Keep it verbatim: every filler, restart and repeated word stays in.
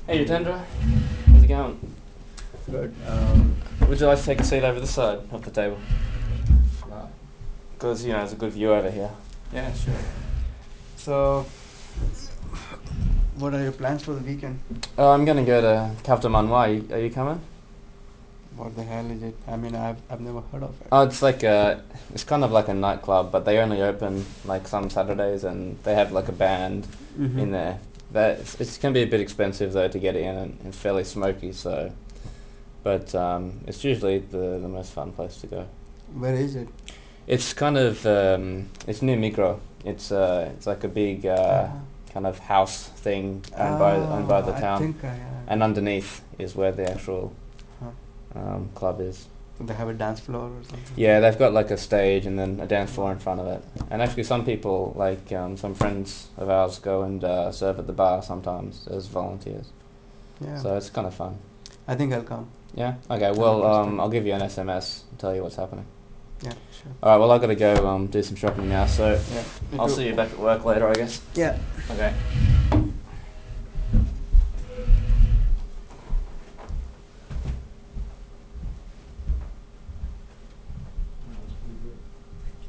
Hey, Jitendra. How's it going? Good. Um, Would you like to take a seat over this side of the table? uh, Because, you know, there's a good view over here. yeah, sure. So, what are your plans for the weekend? Oh, I'm going to go to Captain Manwai. Are you coming? What the hell is it? I mean, I've I've never heard of it. Oh, it's like a, it's kind of like a nightclub, but they only open like some Saturdays, and they have like a band Mm-hmm. in there. That it's, it's going to be a bit expensive though to get in, and, and fairly smoky. So, but um, it's usually the the most fun place to go. Where is it? It's kind of um, it's near Migros. It's uh, it's like a big uh, Uh-huh. kind of house thing owned by owned by Oh, the I town, think I have. and underneath is where the actual Huh. um, club is. They have a dance floor or something. Yeah, they've got like a stage and then a dance floor in front of it. And actually, some people, like um, some friends of ours, go and uh, serve at the bar sometimes as volunteers. Yeah. So it's kind of fun. I think I'll come. Yeah. Okay. I'm Well, um, interested. I'll give you an S M S and tell you what's happening. Yeah, sure. All right. Well, I gotta go um, do some shopping now. So Yeah. Me I'll too. see you back at work later, I guess. Yeah. Okay.